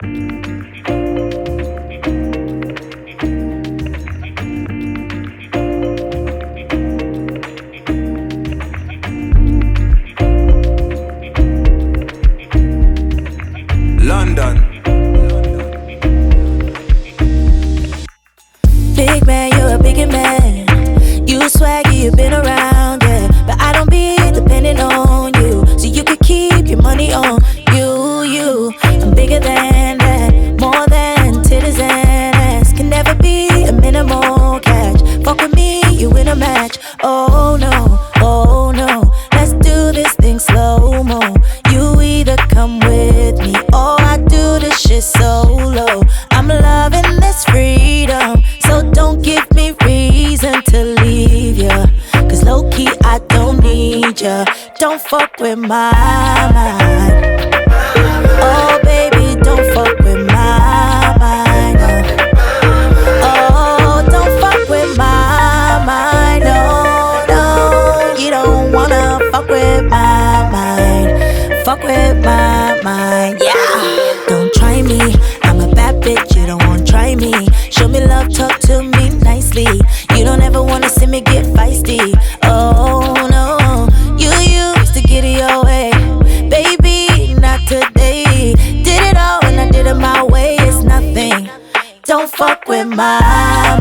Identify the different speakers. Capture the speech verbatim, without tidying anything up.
Speaker 1: London.
Speaker 2: Big man, you're a bigger man. You swaggy, you've been around, yeah. But I don't be depending on you, so you could keep your money on you, you. I'm bigger than that, more than titties and ass. Can never be a minimal catch. Fuck with me, you win a match. Oh no, oh no. Let's do this thing slow-mo. You either come with me or I do this shit solo. I'm loving this freedom, so don't give me reason to leave ya. Cause low-key I don't need ya. Don't fuck with my mind. Oh baby, don't fuck with my mind. Oh, don't fuck with my mind. No, no, you don't wanna fuck with my mind. Fuck with my mind, yeah. Don't try me, I'm a bad bitch, you don't wanna try me. Show me love, talk to me nicely. You don't ever wanna see me get feisty. Oh no, you used to get it your way. Baby, not today. Did it all and I did it my way, it's nothing. Don't fuck with my